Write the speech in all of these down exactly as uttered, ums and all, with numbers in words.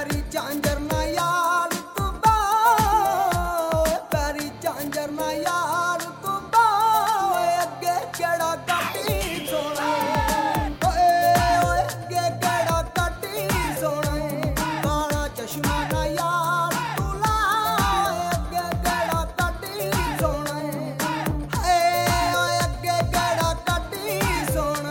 ਪੈਰੀ ਝਾਂਜਰ ਨਾ ਯਾਰ ਤੂੰ ਬਾ ਪੈਰੀ ਝਾਂਜਰ ਨਾ ਯਾਰ ਤੂੰ ਬਾ ਅੱਗੇ ਕਿਹੜਾ ਕਾਟੀ ਸੋਣਾ ਓਏ ਓਏ ਅੱਗੇ ਕਿਹੜਾ ਕਾਟੀ ਸੋਣਾ ਕਾਲਾ ਚਸ਼ਮਾ ਨਾ ਯਾਰ ਤੂੰ ਲਾ ਅੱਗੇ ਕਿਹੜਾ ਕਾਟੀ ਸੋਣਾ ਏ ਓਏ ਅੱਗੇ ਕਿਹੜਾ ਕਾਟੀ ਸੋਣਾ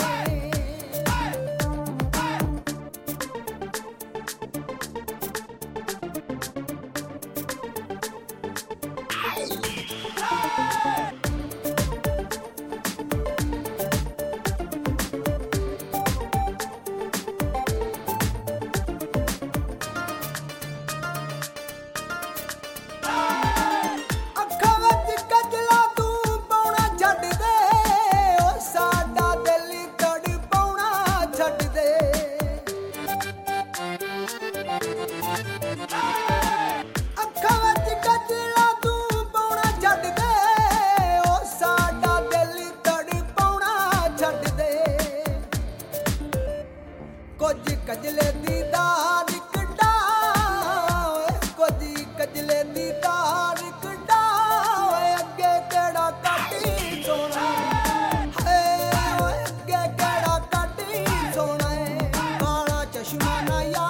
ਅੱਖਾਂ ਵਿੱਚ ਕਜਲਾ ਤੂੰ ਪਾਉਣਾ ਛੱਡ ਦੇ ਓ ਸਾਡਾ ਦਿਲ ਤੜਪਾਉਣਾ ਛੱਡ ਦੇ ਅੱਖਾਂ ਵਿੱਚ ਕਜਲਾ ਤੂੰ ਪਾਉਣਾ ਛੱਡ ਦੇ ਓ ਸਾਡਾ ਦਿਲ ਤੜਪਾਉਣਾ ਛੱਡ ਦੇ ਕੁਝ ਕਜਲੇ ਦੀ ਦਾਰ ਕੱਢਾ ਓਏ ਕੁਝ ਕਜਲੇ ਦੀ ਦਾਰ ਕੱਢਾ ਓਏ ਅੱਗੇ ਕਿਹੜਾ ਕਾਟੀ ਸੋਣਾ ਏ ਓਏ ਅੱਗੇ ਕਿਹੜਾ ਕਾਟੀ ਸੋਣਾ ਕਾਲਾ ਚਸ਼ਮਾ ਨਾ ਯਾਰ